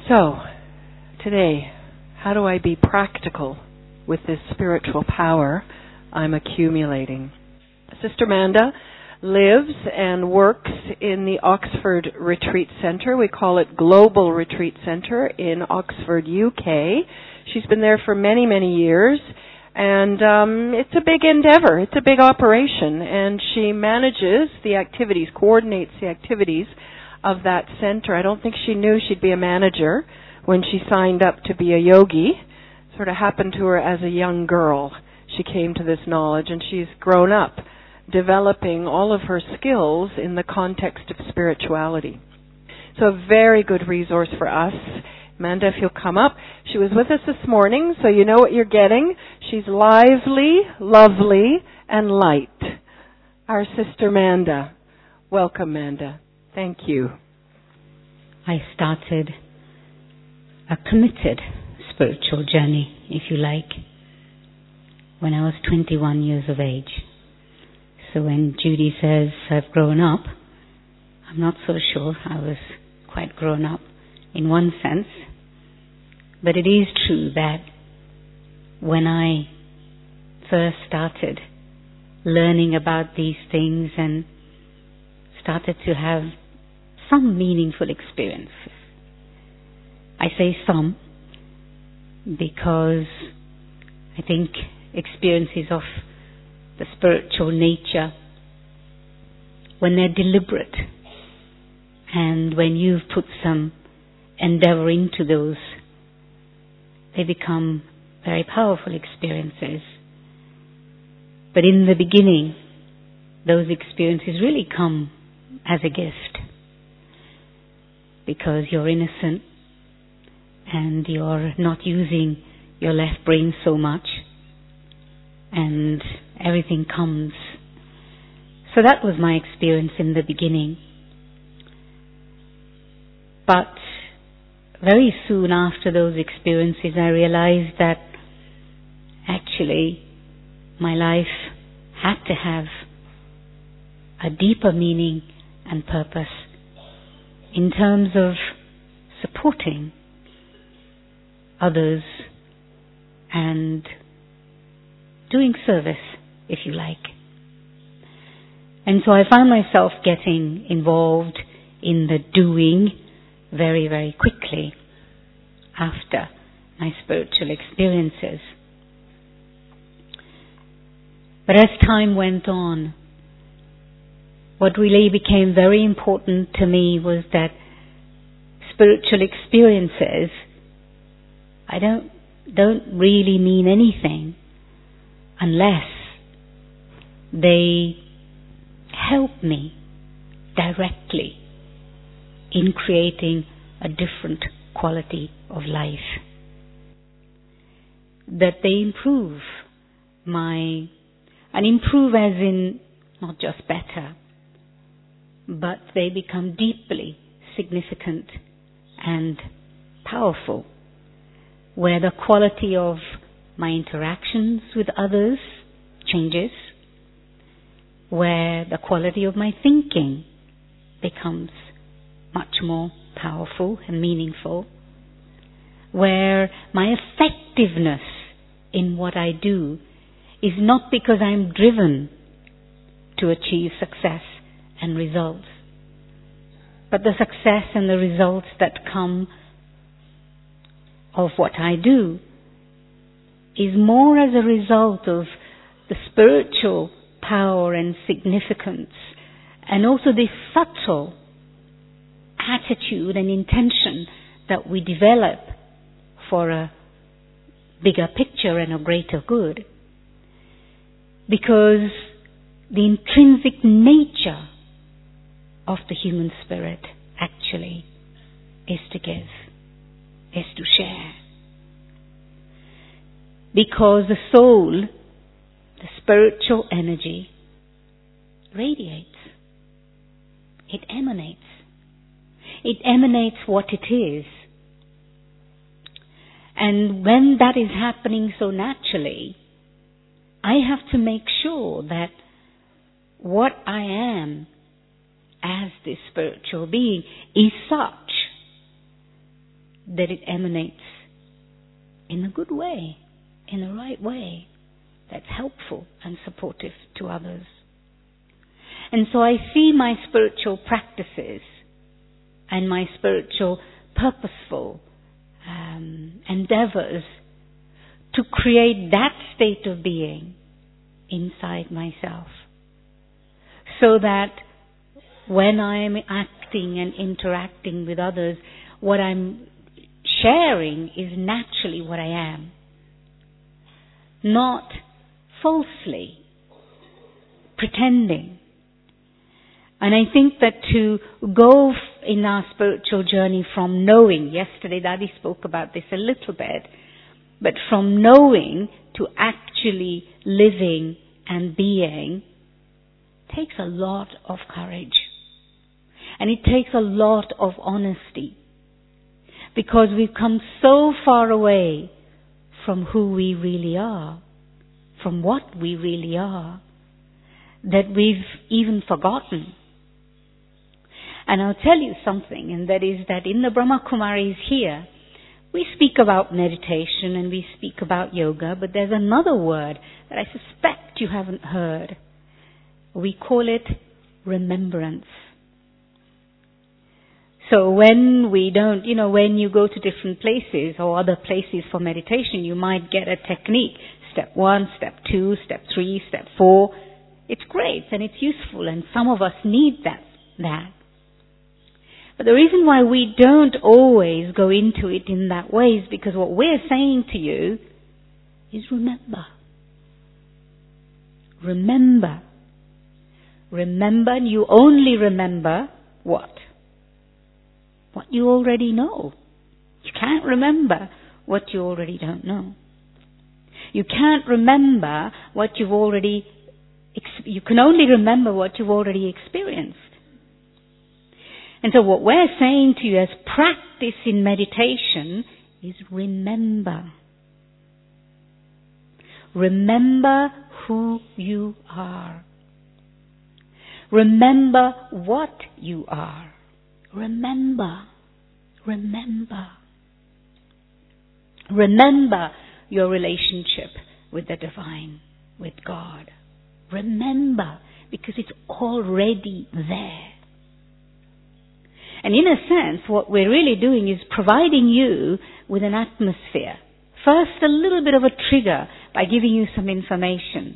So, today, how do I be practical with this spiritual power I'm accumulating? Sister Manda lives and works in the Oxford Retreat Centre. We call it Global Retreat Centre in Oxford, UK. She's been there for many, many years. And it's a big endeavor. It's a big operation. And she manages the activities, coordinates the activities of that center. I don't think she knew she'd be a manager when she signed up to be a yogi. Sort of happened to her as a young girl. She came to this knowledge, and she's grown up developing all of her skills in the context of spirituality. So a very good resource for us. Amanda, if you'll come up. She was with us this morning, so you know what you're getting. She's lively, lovely, and light. Our Sister Manda. Welcome, Manda. Thank you. I started a committed spiritual journey, if you like, when I was 21 years of age. So when Judy says I've grown up, I'm not so sure I was quite grown up in one sense. But it is true that when I first started learning about these things and started to have some meaningful experiences, I say some because I think experiences of the spiritual nature, when they're deliberate and when you've put some endeavor into those, they become very powerful experiences. But in the beginning, those experiences really come as a gift because you're innocent and you're not using your left brain so much, and everything comes. So that was my experience in the beginning. But very soon after those experiences, I realized that actually my life had to have a deeper meaning and purpose in terms of supporting others and doing service, if you like. And so I found myself getting involved in the doing very, very quickly after my spiritual experiences. But as time went on, what really became very important to me was that spiritual experiences, I don't really mean anything unless they help me directly in creating a different quality of life. That they improve and improve as in not just better, but they become deeply significant and powerful, where the quality of my interactions with others changes, where the quality of my thinking becomes much more powerful and meaningful, where my effectiveness in what I do is not because I'm driven to achieve success and results, but the success and the results that come of what I do is more as a result of the spiritual power and significance, and also the subtle attitude and intention that we develop for a bigger picture and a greater good. Because the intrinsic nature of the human spirit actually is to give, is to share. Because the soul, the spiritual energy, radiates. It emanates. It emanates what it is. And when that is happening so naturally, I have to make sure that what I am as this spiritual being is such that it emanates in a good way, in the right way, that's helpful and supportive to others. And so I see my spiritual practices and my spiritual purposeful endeavors to create that state of being inside myself, so that when I'm acting and interacting with others, what I'm sharing is naturally what I am, not falsely pretending. And I think that to go in our spiritual journey from knowing, yesterday Daddy spoke about this a little bit, but from knowing to actually living and being takes a lot of courage. And it takes a lot of honesty, because we've come so far away from who we really are, from what we really are, that we've even forgotten. And I'll tell you something, and that is that in the Brahma Kumaris here, we speak about meditation and we speak about yoga, but there's another word that I suspect you haven't heard. We call it remembrance. So when we don't, when you go to different places or other places for meditation, you might get a technique. Step 1, step 2, step 3, step 4. It's great and it's useful, and some of us need that. But the reason why we don't always go into it in that way is because what we're saying to you is remember. Remember. Remember, and you only remember what? What you already know. You can't remember what you already don't know. You can't remember what you've already, you can only remember what you've already experienced. And so what we're saying to you as practice in meditation is remember. Remember who you are. Remember what you are. Remember. Remember. Remember your relationship with the divine, with God. Remember, because it's already there. And in a sense, what we're really doing is providing you with an atmosphere. First, a little bit of a trigger by giving you some information.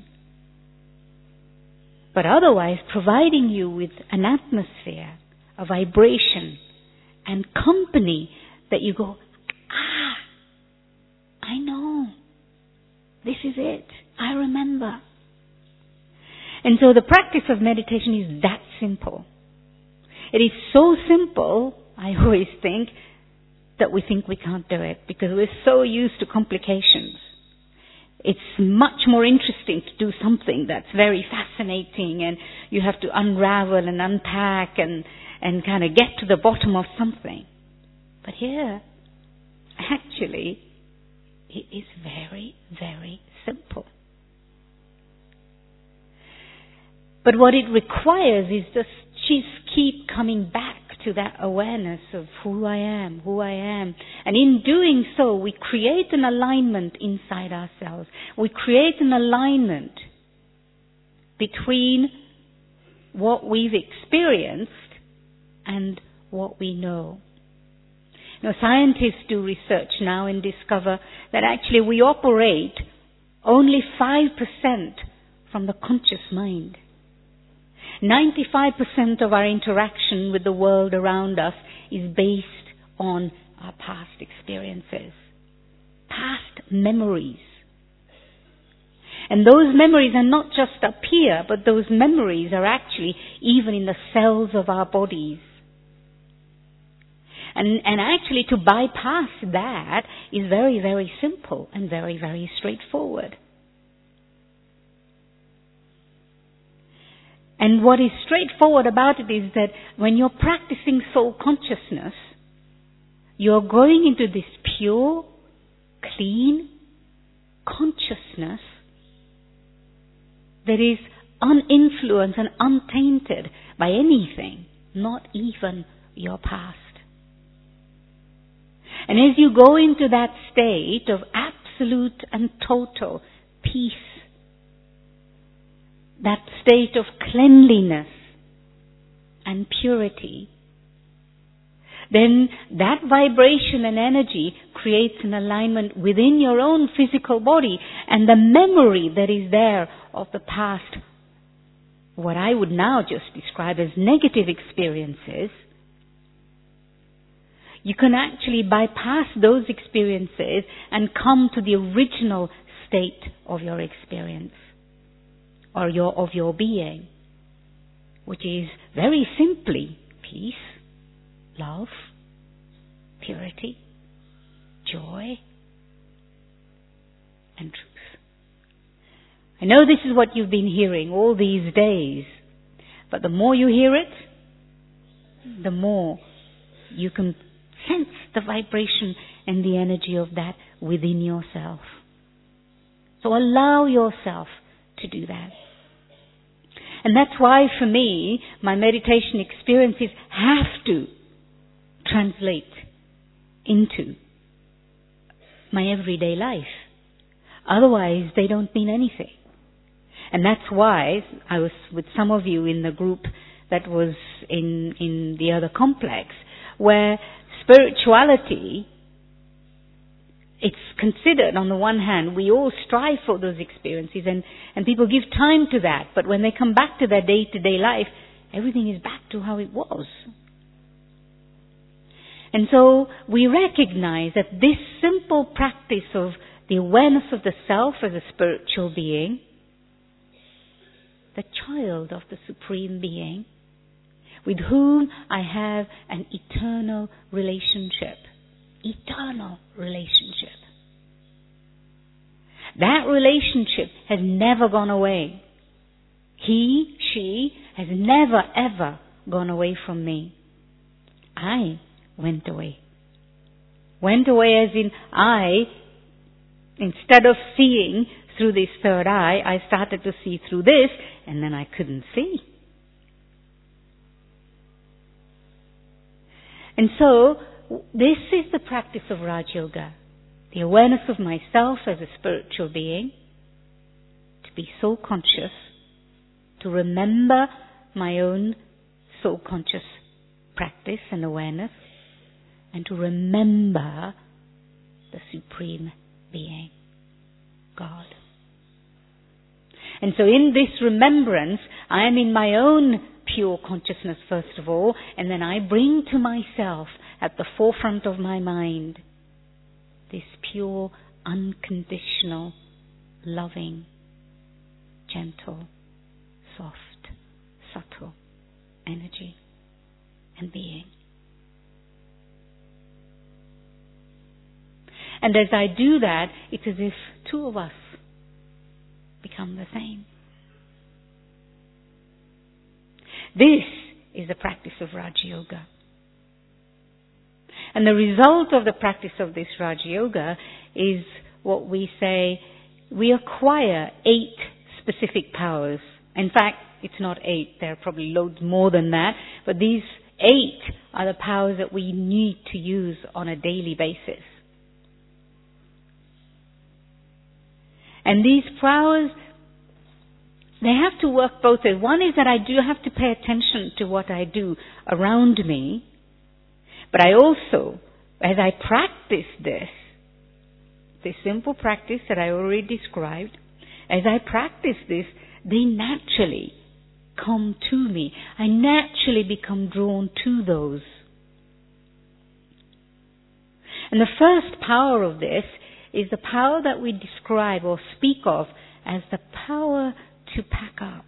But otherwise, providing you with an atmosphere, a vibration, and company that you go, I know. This is it. I remember. And so the practice of meditation is that simple. It is so simple, I always think, that we think we can't do it because we're so used to complications. It's much more interesting to do something that's very fascinating and you have to unravel and unpack and kind of get to the bottom of something. But here, actually, it is very, very simple. But what it requires is just keep coming back to that awareness of who I am. And in doing so, we create an alignment inside ourselves. We create an alignment between what we've experienced and what we know. Now, scientists do research now and discover that actually we operate only 5% from the conscious mind. 95% of our interaction with the world around us is based on our past experiences, past memories. And those memories are not just up here, but those memories are actually even in the cells of our bodies. And actually to bypass that is very, very simple and very, very straightforward. And what is straightforward about it is that when you're practicing soul consciousness, you're going into this pure, clean consciousness that is uninfluenced and untainted by anything, not even your past. And as you go into that state of absolute and total peace, that state of cleanliness and purity, then that vibration and energy creates an alignment within your own physical body, and the memory that is there of the past, what I would now just describe as negative experiences, you can actually bypass those experiences and come to the original state of your experience or of your being, which is very simply peace, love, purity, joy, and truth. I know this is what you've been hearing all these days, but the more you hear it, the more you can sense the vibration and the energy of that within yourself. So allow yourself to do that. And that's why for me, my meditation experiences have to translate into my everyday life. Otherwise, they don't mean anything. And that's why I was with some of you in the group that was in the other complex, where spirituality, it's considered, on the one hand, we all strive for those experiences and people give time to that. But when they come back to their day-to-day life, everything is back to how it was. And so we recognize that this simple practice of the awareness of the self as a spiritual being, the child of the Supreme Being, with whom I have an eternal relationship. Eternal relationship. That relationship has never gone away. He, she has never ever gone away from me. I went away. Went away as in I, instead of seeing through this third eye, I started to see through this, and then I couldn't see. And so, this is the practice of Raj Yoga. The awareness of myself as a spiritual being, to be soul conscious, to remember my own soul conscious practice and awareness, and to remember the Supreme Being, God. And so in this remembrance, I am in my own pure consciousness first of all, and then I bring to myself at the forefront of my mind this pure, unconditional, loving, gentle, soft, subtle energy and being. And as I do that, it's as if two of us become the same. This is the practice of Raj Yoga. And the result of the practice of this Raj Yoga is what we say, we acquire 8 specific powers. In fact, it's not 8, there are probably loads more than that, but these 8 are the powers that we need to use on a daily basis. And these powers, they have to work both ways. One is that I do have to pay attention to what I do around me, but I also, as I practice this simple practice that I already described, as I practice this, they naturally come to me. I naturally become drawn to those. And the first power of this is the power that we describe or speak of as the power to pack up.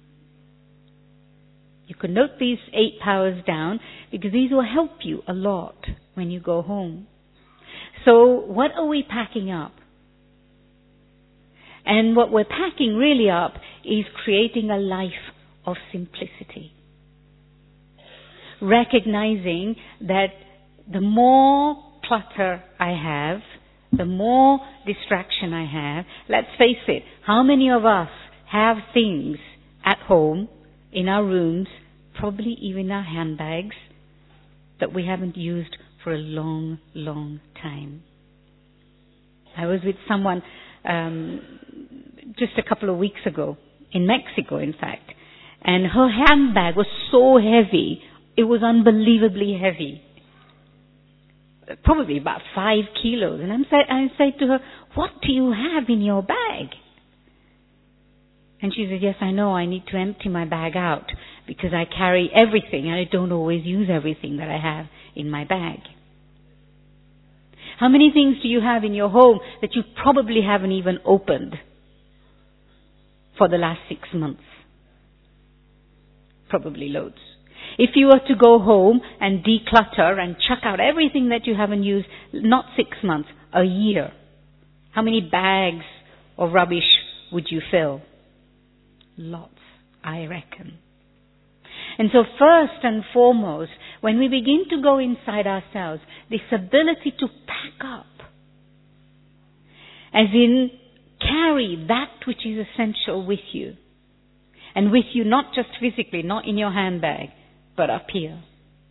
You can note these 8 powers down because these will help you a lot when you go home. So what are we packing up? And what we're packing really up is creating a life of simplicity. Recognizing that the more clutter I have, the more distraction I have, let's face it, how many of us have things at home, in our rooms, probably even our handbags, that we haven't used for a long, long time. I was with someone just a couple of weeks ago, in Mexico in fact, and her handbag was so heavy, it was unbelievably heavy. Probably about 5 kilos. And I said to her, "What do you have in your bag?" And she said, "Yes, I know, I need to empty my bag out because I carry everything and I don't always use everything that I have in my bag." How many things do you have in your home that you probably haven't even opened for the last 6 months? Probably loads. If you were to go home and declutter and chuck out everything that you haven't used, not 6 months, a year, how many bags of rubbish would you fill? Lots, I reckon. And so first and foremost, when we begin to go inside ourselves, this ability to pack up, as in carry that which is essential with you. And with you not just physically, not in your handbag, but up here.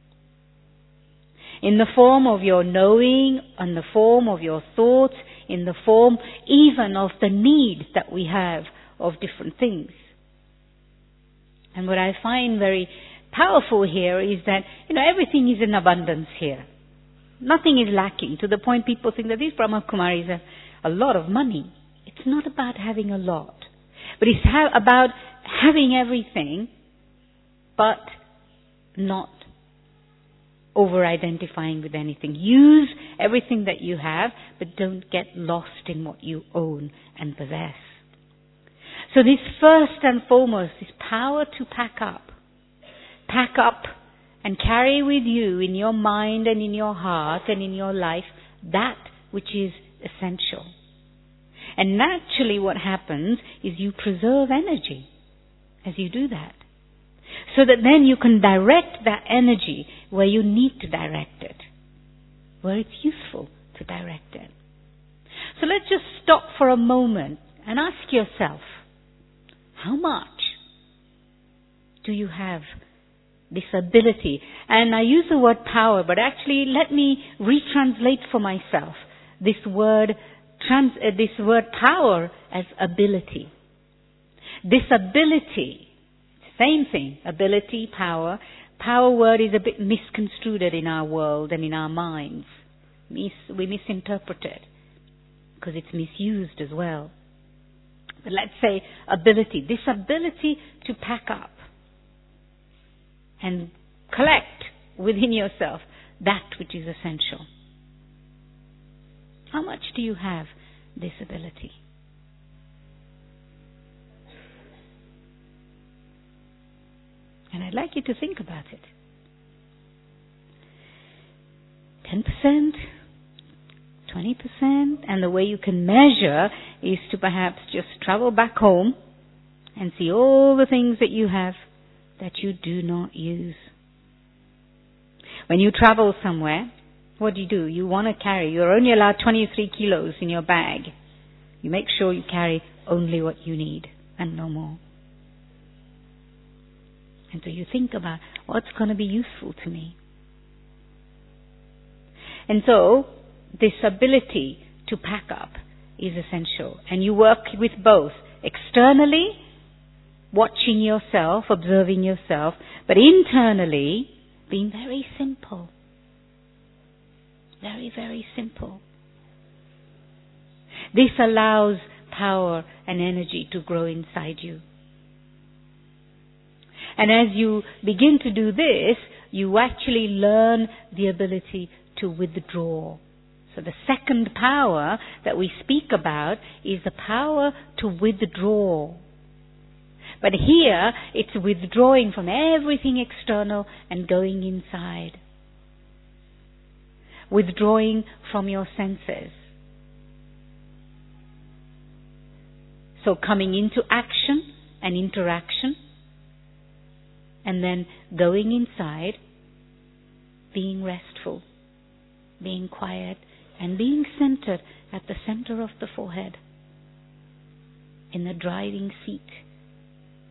In the form of your knowing, in the form of your thoughts, in the form even of the need that we have of different things. And what I find very powerful here is that, everything is in abundance here. Nothing is lacking, to the point people think that these Brahma Kumaris have a lot of money. It's not about having a lot, but it's about having everything, but not over-identifying with anything. Use everything that you have, but don't get lost in what you own and possess. So this first and foremost, this power to pack up and carry with you in your mind and in your heart and in your life that which is essential. And naturally what happens is you preserve energy as you do that. So that then you can direct that energy where you need to direct it, where it's useful to direct it. So let's just stop for a moment and ask yourself, how much do you have this ability? And I use the word power, but actually let me retranslate for myself this word power as ability. This ability, same thing, ability, power. Power word is a bit misconstrued in our world and in our minds. We misinterpret it because it's misused as well. But let's say ability. This ability to pack up and collect within yourself that which is essential. How much do you have this ability? And I'd like you to think about it. 10%, 20%, and the way you can measure is to perhaps just travel back home and see all the things that you have that you do not use. When you travel somewhere, what do? You want to carry, you're only allowed 23 kilos in your bag. You make sure you carry only what you need and no more. And so you think about what's going to be useful to me. And so this ability to pack up is essential. And you work with both. Externally, watching yourself, observing yourself, but internally, being very simple. Very, very simple. This allows power and energy to grow inside you. And as you begin to do this, you actually learn the ability to withdraw. So the second power that we speak about is the power to withdraw. But here, it's withdrawing from everything external and going inside. Withdrawing from your senses. So coming into action and interaction, and then going inside, being restful, being quiet, and being centered at the center of the forehead, in the driving seat,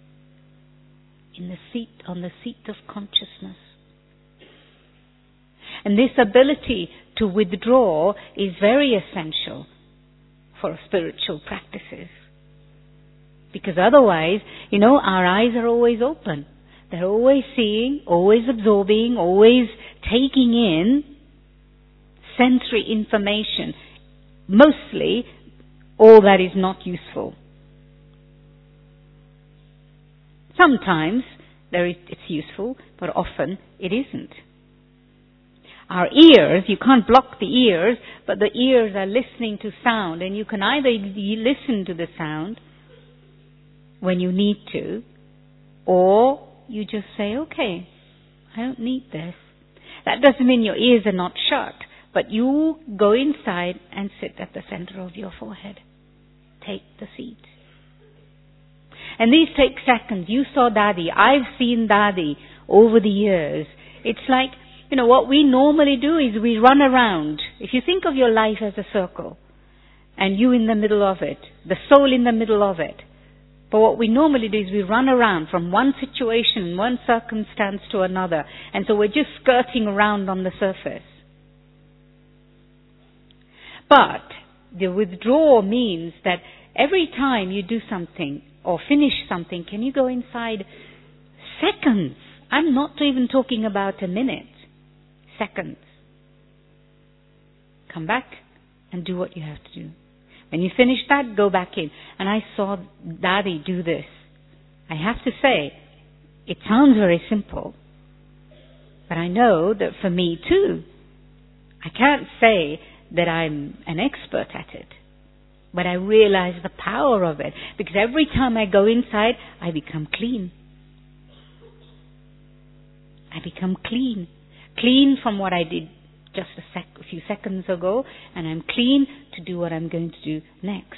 on the seat of consciousness. And this ability to withdraw is very essential for spiritual practices. Because otherwise, our eyes are always open. They're always seeing, always absorbing, always taking in sensory information. Mostly, all that is not useful. Sometimes it's useful, but often it isn't. Our ears, you can't block the ears, but the ears are listening to sound, and you can either listen to the sound when you need to, or you just say, okay, I don't need this. That doesn't mean your ears are not shut, but you go inside and sit at the center of your forehead. Take the seat. And these take seconds. You saw Dadi. I've seen Dadi over the years. It's like, what we normally do is we run around. If you think of your life as a circle, and you in the middle of it, the soul in the middle of it. But what we normally do is we run around from one situation, one circumstance to another. And so we're just skirting around on the surface. But the withdrawal means that every time you do something or finish something, can you go inside seconds? I'm not even talking about a minute. Seconds. Come back and do what you have to do. When you finish that, go back in. And I saw Dadi do this. I have to say, it sounds very simple, but I know that for me too, I can't say that I'm an expert at it, but I realize the power of it, because every time I go inside, I become clean. I become clean. Clean from what I did just a few seconds ago, and I'm clean to do what I'm going to do next.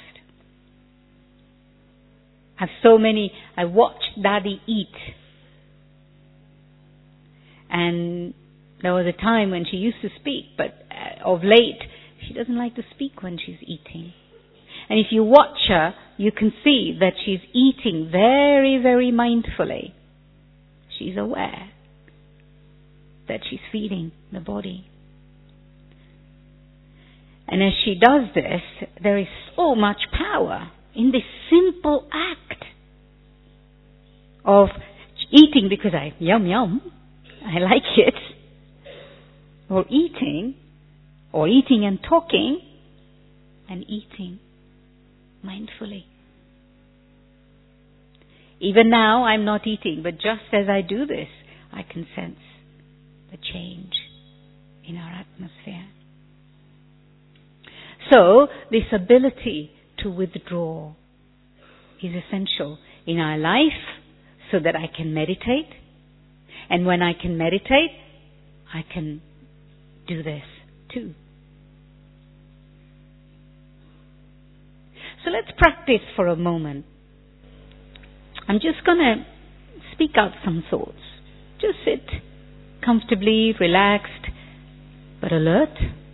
I watched Dadi eat. And there was a time when she used to speak, but of late, she doesn't like to speak when she's eating. And if you watch her, you can see that she's eating very, very mindfully. She's aware that she's feeding the body. And as she does this, there is so much power in this simple act of eating because yum yum, I like it, or eating and talking, and eating mindfully. Even now I'm not eating, but just as I do this, I can sense the change in our atmosphere. So, this ability to withdraw is essential in our life so that I can meditate. And when I can meditate, I can do this too. So let's practice for a moment. I'm just going to speak out some thoughts. Just sit comfortably, relaxed, but alert.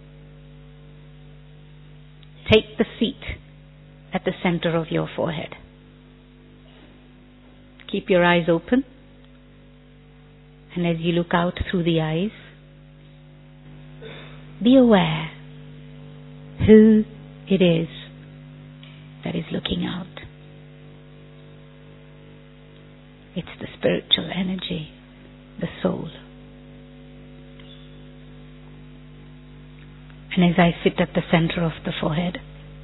Take the seat at the center of your forehead. Keep your eyes open. And as you look out through the eyes, be aware who it is that is looking out. It's the spiritual energy, the soul. And as I sit at the center of the forehead,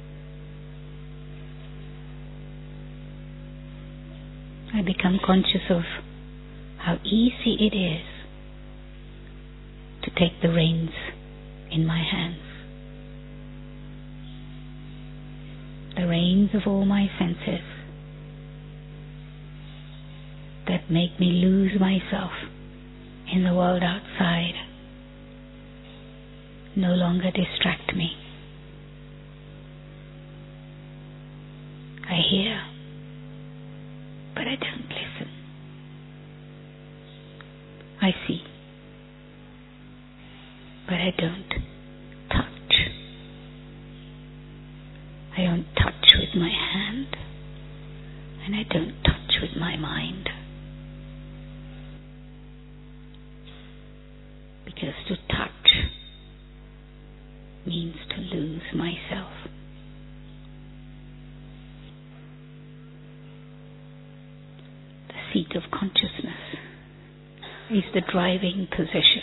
I become conscious of how easy it is to take the reins in my hands. The reins of all my senses that make me lose myself in the world outside no longer distract me. I hear, but I don't listen. I see, but I don't touch. I don't touch with my hand, and I don't touch with my mind. Because to touch lose myself. The seat of consciousness is the driving position.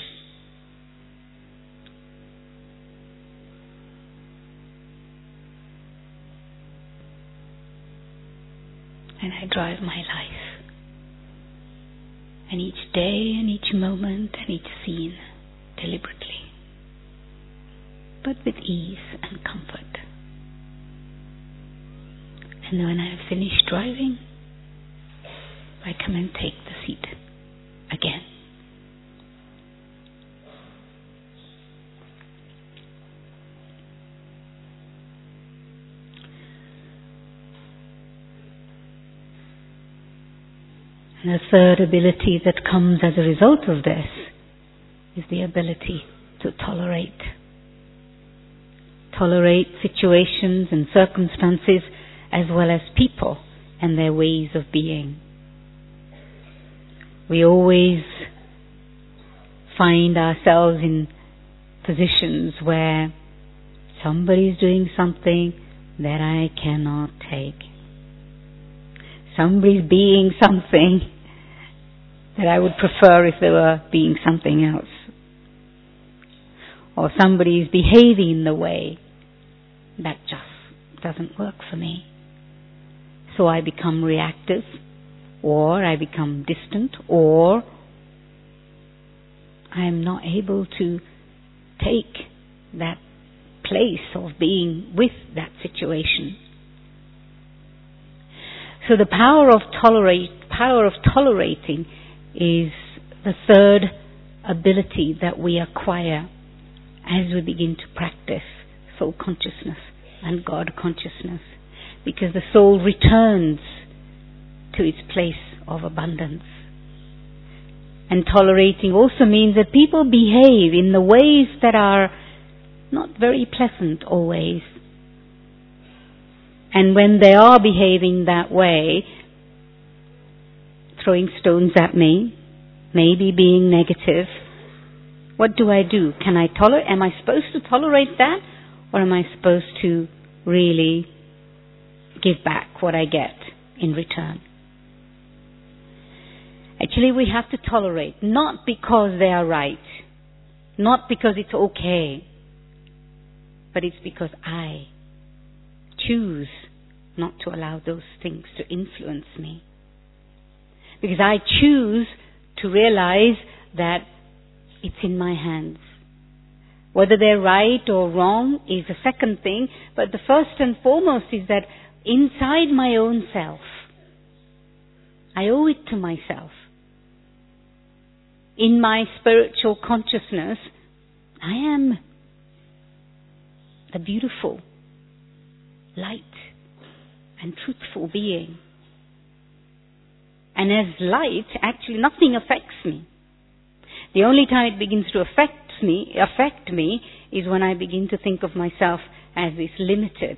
And I drive my life. And each day and each moment and each scene deliberately, but with ease and comfort. And when I have finished driving, I come and take the seat again. And the third ability that comes as a result of this is the ability to tolerate. Tolerate situations and circumstances as well as people and their ways of being. We always find ourselves in positions where somebody's doing something that I cannot take. Somebody's being something that I would prefer if they were being something else. Or somebody's behaving in the way that just doesn't work for me. So I become reactive, or I become distant, or I am not able to take that place of being with that situation. So the power of tolerating is the third ability that we acquire as we begin to practice soul consciousness and God consciousness, because the soul returns to its place of abundance. And tolerating also means that people behave in the ways that are not very pleasant always. And when they are behaving that way, throwing stones at me, maybe being negative, what do? Can I tolerate? Am I supposed to tolerate that? Or am I supposed to really give back what I get in return? Actually, we have to tolerate, not because they are right, not because it's okay, but it's because I choose not to allow those things to influence me. Because I choose to realize that it's in my hands. Whether they're right or wrong is a second thing, but the first and foremost is that inside my own self, I owe it to myself. In my spiritual consciousness, I am the beautiful, light and truthful being. And as light, actually nothing affects me. The only time it begins to affect me is when I begin to think of myself as this limited,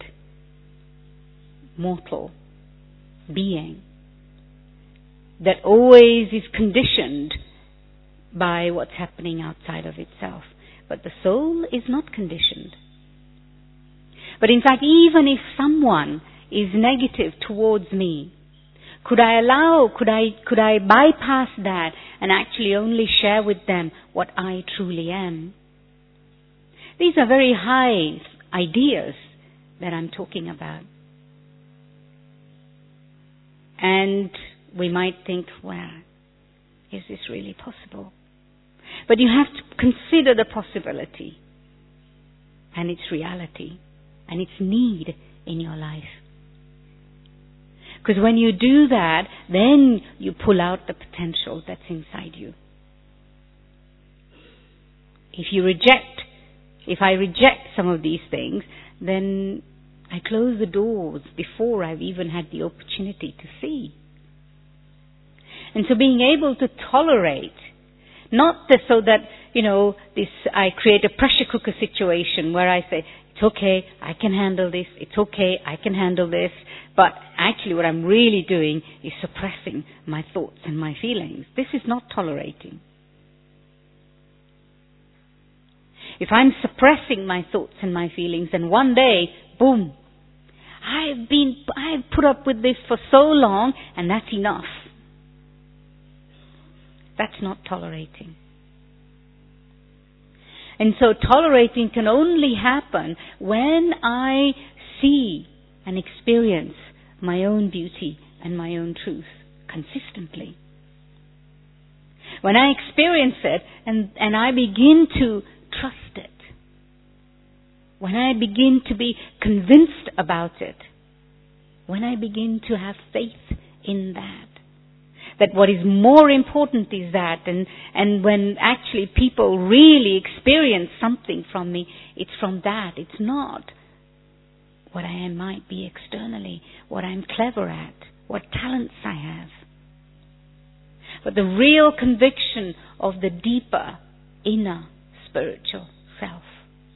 mortal being that always is conditioned by what's happening outside of itself. But the soul is not conditioned. But in fact, even if someone is negative towards me, could I bypass that and actually only share with them what I truly am? These are very high ideas that I'm talking about. And we might think, well, is this really possible? But you have to consider the possibility and its reality and its need in your life. Because when you do that, then you pull out the potential that's inside you. If I reject some of these things, then I close the doors before I've even had the opportunity to see. And so being able to tolerate, not so that, I create a pressure cooker situation where I say, it's okay, I can handle this, it's okay, I can handle this, but actually what I'm really doing is suppressing my thoughts and my feelings. This is not tolerating. If I'm suppressing my thoughts and my feelings, and one day, boom, I've put up with this for so long, and that's enough. That's not tolerating. And so tolerating can only happen when I see and experience my own beauty and my own truth consistently. When I experience it and I begin to trust it, when I begin to be convinced about it, when I begin to have faith in that what is more important is that, and when actually people really experience something from me, it's from that. It's not what I might be externally, what I'm clever at, what talents I have, but the real conviction of the deeper, inner, spiritual self.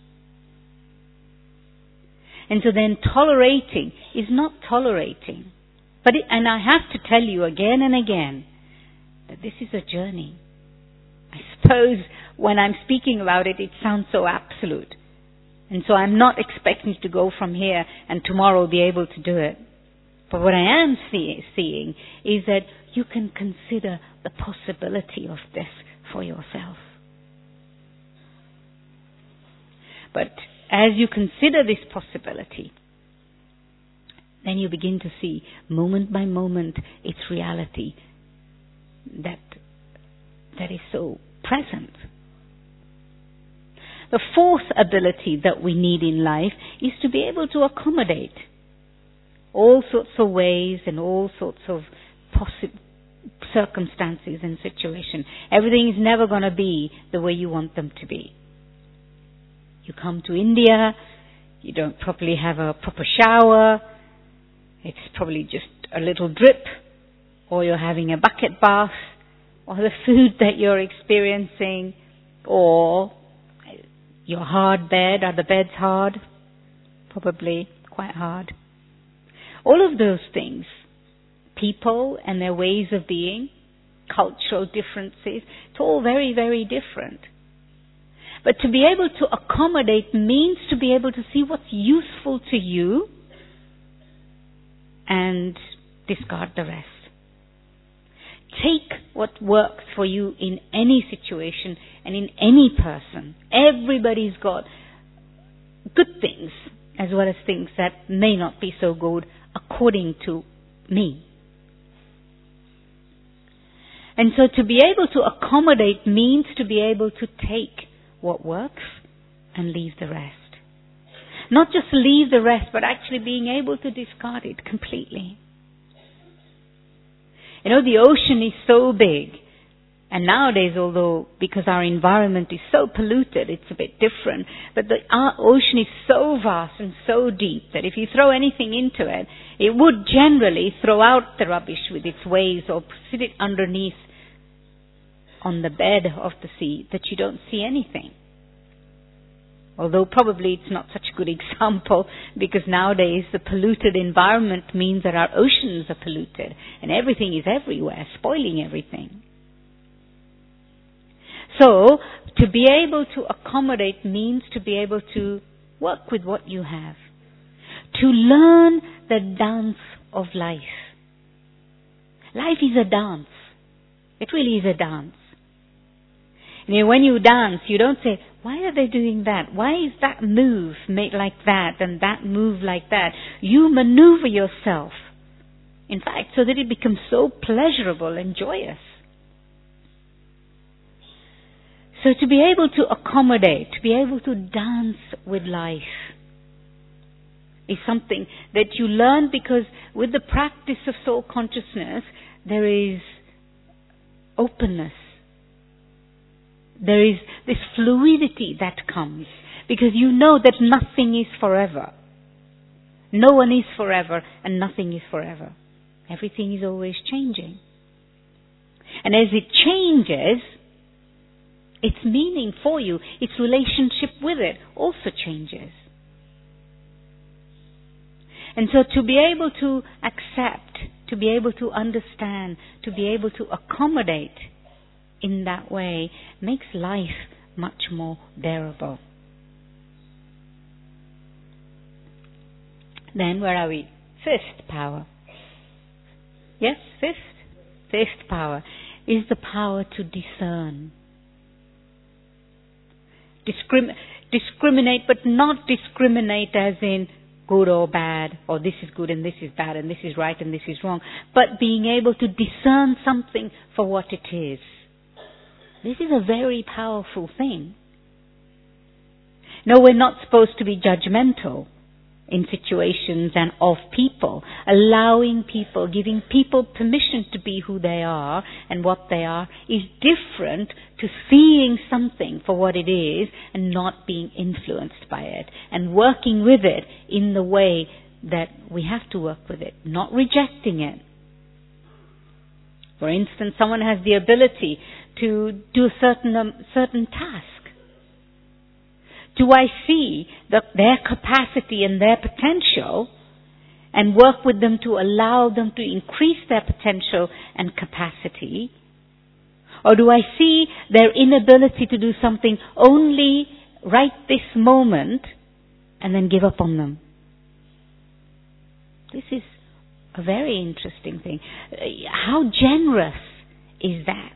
And so then tolerating is not tolerating. And I have to tell you again and again that this is a journey. I suppose when I'm speaking about it, it sounds so absolute. And so I'm not expecting to go from here and tomorrow be able to do it. But what I am seeing is that you can consider the possibility of this for yourself. But as you consider this possibility, then you begin to see moment by moment its reality that is so present. The fourth ability that we need in life is to be able to accommodate all sorts of ways and all sorts of circumstances and situations. Everything is never going to be the way you want them to be. You come to India, you don't properly have a proper shower, it's probably just a little drip, or you're having a bucket bath, or the food that you're experiencing, or your hard bed. Are the beds hard? Probably quite hard. All of those things, people and their ways of being, cultural differences, it's all very, very different. But to be able to accommodate means to be able to see what's useful to you and discard the rest. Take what works for you in any situation and in any person. Everybody's got good things as well as things that may not be so good according to me. And so to be able to accommodate means to be able to take what works and leave the rest. Not just leave the rest, but actually being able to discard it completely. You know, the ocean is so big. And nowadays, although because our environment is so polluted, it's a bit different. But our ocean is so vast and so deep that if you throw anything into it, it would generally throw out the rubbish with its waves or sit it underneath on the bed of the sea that you don't see anything. Although probably it's not such a good example because nowadays the polluted environment means that our oceans are polluted and everything is everywhere, spoiling everything. So, to be able to accommodate means to be able to work with what you have. To learn the dance of life. Life is a dance. It really is a dance. And when you dance, you don't say, why are they doing that? Why is that move made like that and that move like that? You maneuver yourself. In fact, so that it becomes so pleasurable and joyous. So to be able to accommodate, to be able to dance with life is something that you learn because with the practice of soul consciousness, there is openness. There is this fluidity that comes because you know that nothing is forever. No one is forever and nothing is forever. Everything is always changing. And as it changes, its meaning for you, its relationship with it also changes. And so to be able to accept, to be able to understand, to be able to accommodate in that way makes life much more bearable. Then where are we? Fifth power. Yes, fifth power is the power to discern. Discriminate, but not discriminate as in good or bad, or this is good and this is bad, and this is right and this is wrong, but being able to discern something for what it is. This is a very powerful thing. No, we're not supposed to be judgmental in situations and of people, allowing people, giving people permission to be who they are and what they are is different to seeing something for what it is and not being influenced by it and working with it in the way that we have to work with it, not rejecting it. For instance, someone has the ability to do a certain task. Do I see their capacity and their potential and work with them to allow them to increase their potential and capacity? Or do I see their inability to do something only right this moment and then give up on them? This is a very interesting thing. How generous is that?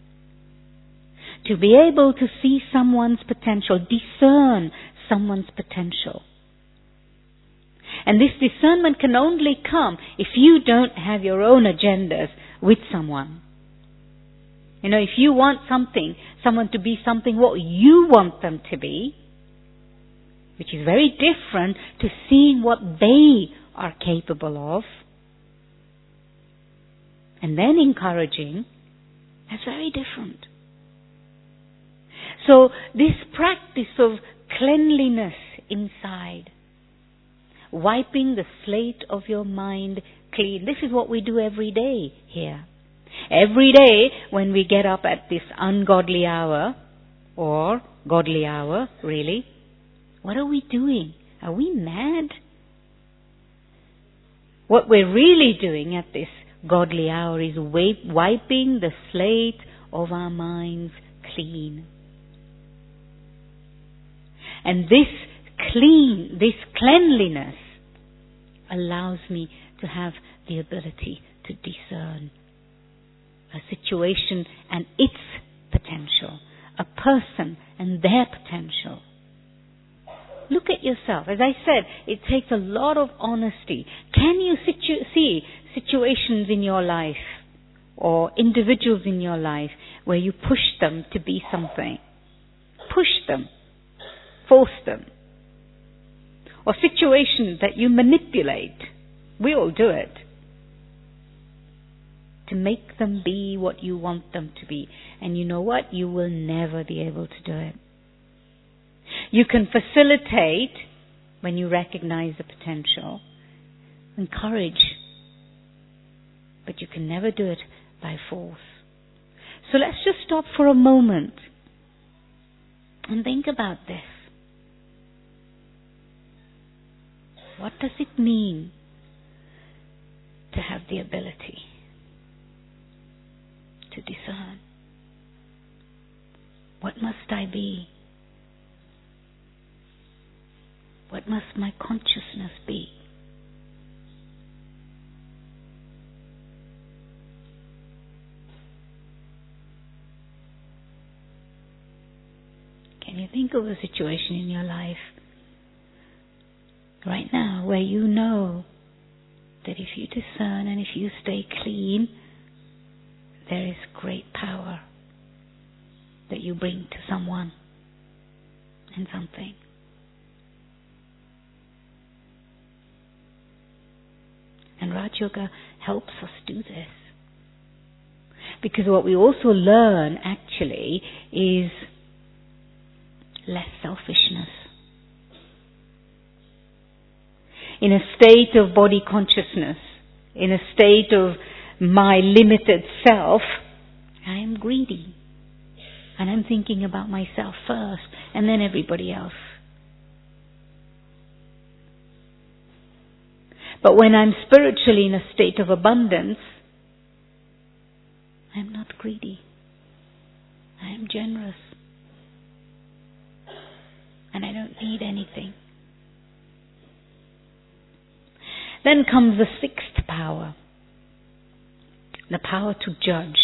To be able to see someone's potential, discern someone's potential. And this discernment can only come if you don't have your own agendas with someone. You know, if you want someone to be something what you want them to be, which is very different to seeing what they are capable of, and then encouraging, that's very different. So this practice of cleanliness inside, wiping the slate of your mind clean, this is what we do every day here. Every day when we get up at this ungodly hour, or godly hour, really, what are we doing? Are we mad? What we're really doing at this godly hour is wiping the slate of our minds clean. And this cleanliness allows me to have the ability to discern a situation and its potential, a person and their potential. Look at yourself. As I said, it takes a lot of honesty. Can you see situations in your life or individuals in your life where you push them to be something? Push them. Force them. Or situations that you manipulate. We all do it. To make them be what you want them to be. And you know what? You will never be able to do it. You can facilitate when you recognize the potential. Encourage. But you can never do it by force. So let's just stop for a moment and think about this. What does it mean to have the ability to discern? What must I be? What must my consciousness be? Can you think of a situation in your life right now where you know that if you discern and if you stay clean, there is great power that you bring to someone and something? And Raj Yoga helps us do this. Because what we also learn actually is less selfishness. In a state of body consciousness, in a state of my limited self, I am greedy. And I'm thinking about myself first and then everybody else. But when I'm spiritually in a state of abundance, I'm not greedy. I am generous. And I don't need anything. Then comes the sixth power, the power to judge.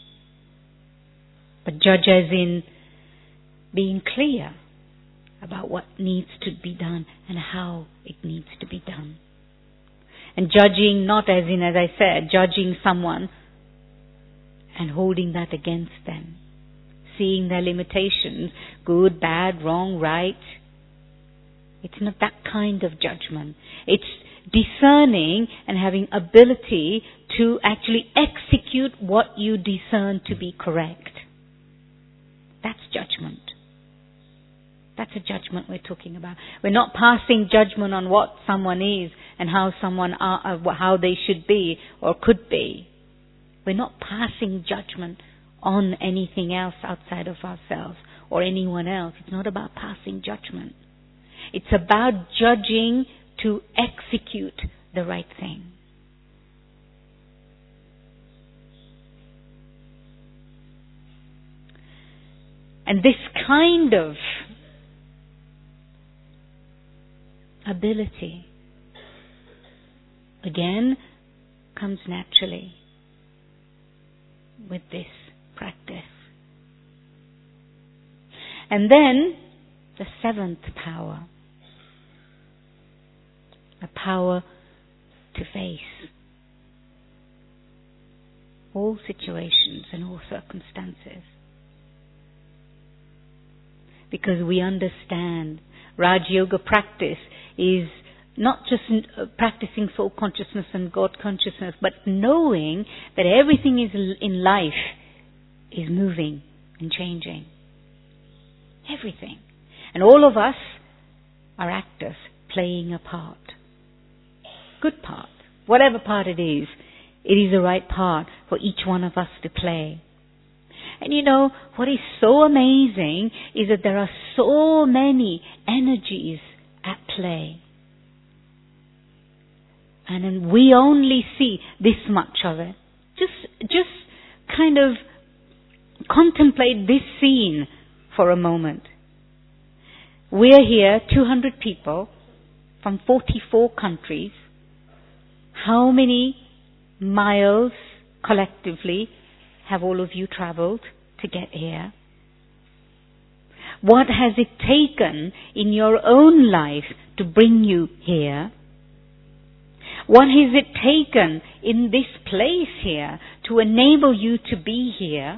But judge as in being clear about what needs to be done and how it needs to be done. And judging not as in, as I said, judging someone and holding that against them. Seeing their limitations, good, bad, wrong, right. It's not that kind of judgment. It's discerning and having ability to actually execute what you discern to be correct. That's judgment. That's a judgment we're talking about. We're not passing judgment on what someone is and how someone are, how they should be or could be. We're not passing judgment on anything else outside of ourselves or anyone else. It's not about passing judgment. It's about judging to execute the right thing. And this kind of ability, again, comes naturally with this practice. And then the seventh power, the power to face all situations and all circumstances. Because we understand Raj Yoga practice is not just practicing soul consciousness and God consciousness, but knowing that everything is in life is moving and changing. Everything. And all of us are actors playing a part. Good part. Whatever part it is the right part for each one of us to play. And you know, what is so amazing is that there are so many energies at play. And then we only see this much of it. Just kind of contemplate this scene for a moment. We're here, 200 people from 44 countries. How many miles collectively have all of you traveled to get here? What has it taken in your own life to bring you here? What has it taken in this place here to enable you to be here?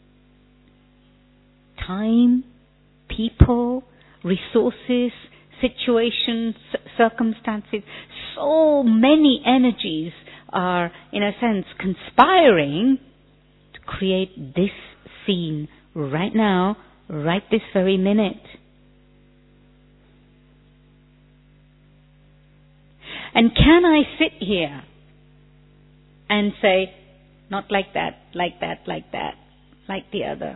Time, people, resources, situations, circumstances. So many energies are, in a sense, conspiring to create this scene right now, right this very minute. And can I sit here and say, not like that, like that, like that, like the other?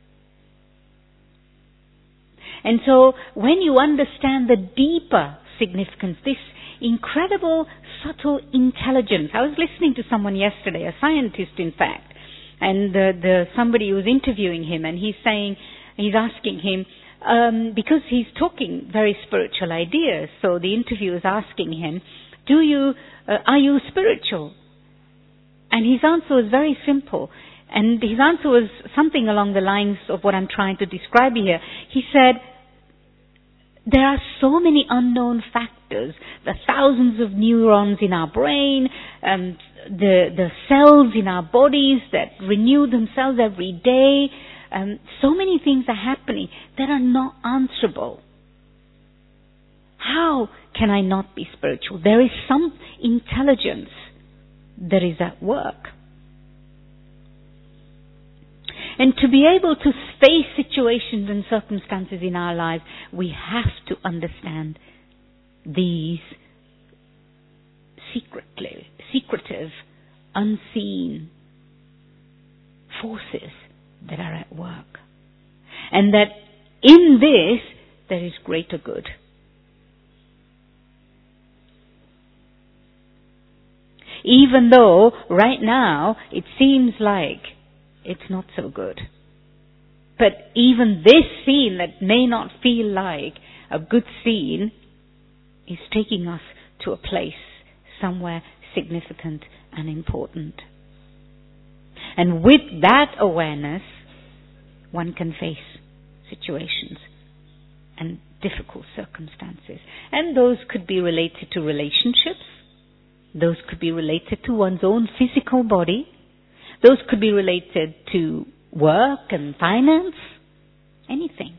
And so when you understand the deeper significance, this incredible subtle intelligence. I was listening to someone yesterday, a scientist in fact, and somebody was interviewing him, and he's asking him, because he's talking very spiritual ideas, so the interviewer is asking him, are you spiritual? And his answer was very simple. And his answer was something along the lines of what I'm trying to describe here. He said, there are so many unknown factors, the thousands of neurons in our brain, the cells in our bodies that renew themselves every day. So many things are happening that are not answerable. How can I not be spiritual? There is some intelligence that is at work. And to be able to face situations and circumstances in our lives, we have to understand these secretive, unseen forces that are at work. And that in this, there is greater good. Even though right now it seems like it's not so good. But even this scene that may not feel like a good scene is taking us to a place somewhere significant and important. And with that awareness, one can face situations and difficult circumstances. And those could be related to relationships. Those could be related to one's own physical body. Those could be related to work and finance. Anything.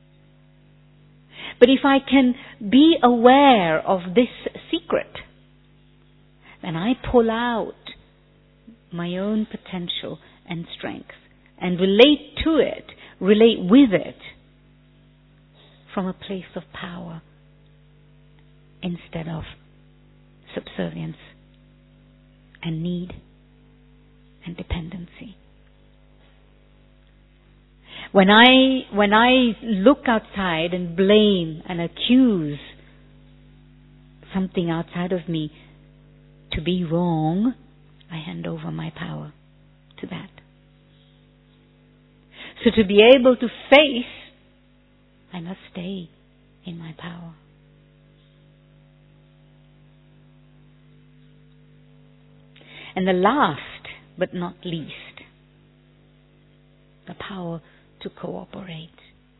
But if I can be aware of this secret, then I pull out my own potential and strength and relate to it, relate with it from a place of power instead of subservience and need and dependency. When I look outside and blame and accuse something outside of me to be wrong, I hand over my power to that. So to be able to face, I must stay in my power. And the last but not least, the power to cooperate.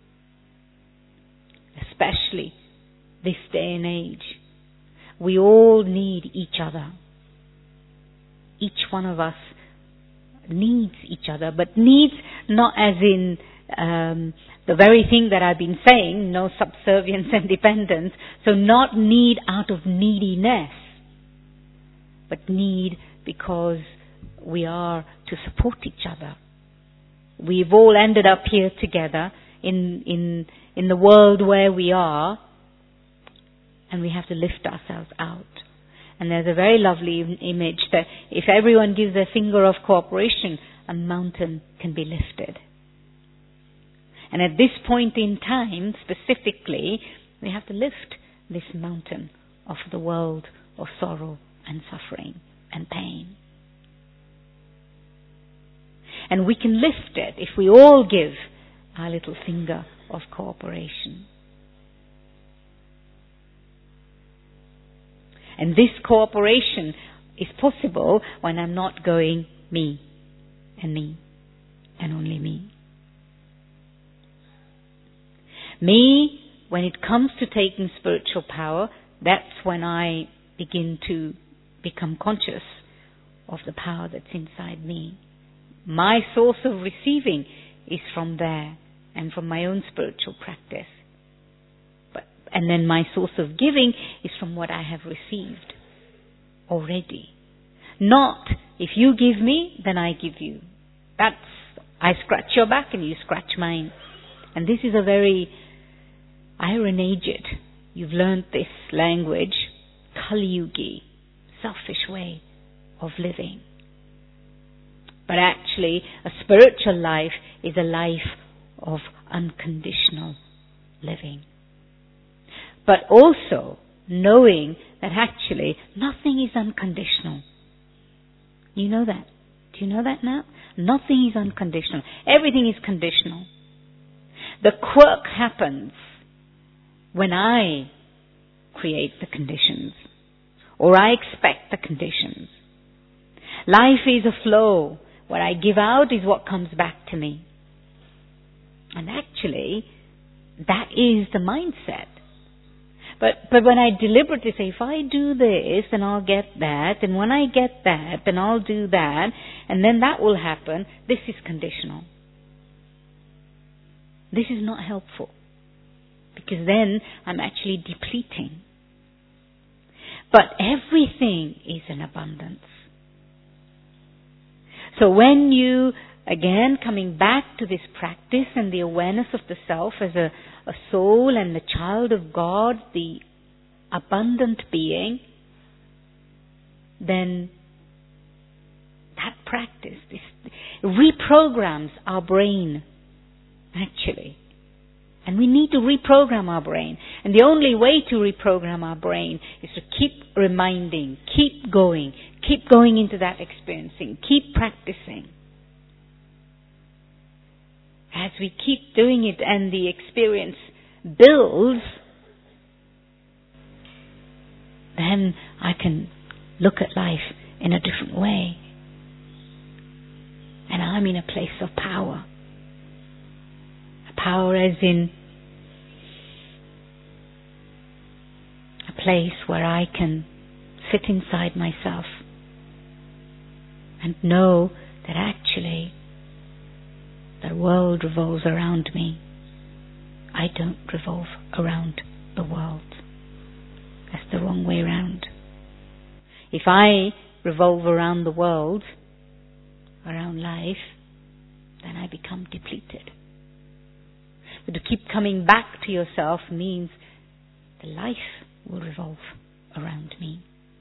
Especially this day and age. We all need each other. Each one of us needs each other, but needs not as in the very thing that I've been saying, no subservience and dependence. So not need out of neediness, but need because we are to support each other. We've all ended up here together in the world where we are, and we have to lift ourselves out. And there's a very lovely image that if everyone gives their finger of cooperation, a mountain can be lifted. And at this point in time, specifically, we have to lift this mountain of the world of sorrow and suffering and pain. And we can lift it if we all give our little finger of cooperation. And this cooperation is possible when I'm not going me and only me. Me, when it comes to taking spiritual power, that's when I begin to become conscious of the power that's inside me. My source of receiving is from there and from my own spiritual practice. And then my source of giving is from what I have received already. Not, if you give me, then I give you. That's, I scratch your back and you scratch mine. And this is a very Iron Aged, you've learned this language, Kali Yugi, selfish way of living. But actually, a spiritual life is a life of unconditional living. But also knowing that actually nothing is unconditional. You know that? Do you know that now? Nothing is unconditional. Everything is conditional. The quirk happens when I create the conditions, or I expect the conditions. Life is a flow. What I give out is what comes back to me. And actually, that is the mindset. But when I deliberately say, if I do this, then I'll get that, and when I get that, then I'll do that, and then that will happen, this is conditional. This is not helpful, because then I'm actually depleting. But everything is in abundance. So when you, again, coming back to this practice and the awareness of the self as a soul and the child of God, the abundant being, then that practice reprograms our brain, actually. And we need to reprogram our brain. And the only way to reprogram our brain is to keep reminding, keep going into that experiencing, keep practicing. As we keep doing it and the experience builds, then I can look at life in a different way. And I'm in a place of power. Power as in a place where I can sit inside myself and know that actually the world revolves around me. I don't revolve around the world. That's the wrong way around. If I revolve around the world, around life, then I become depleted. But to keep coming back to yourself means the life will revolve around me.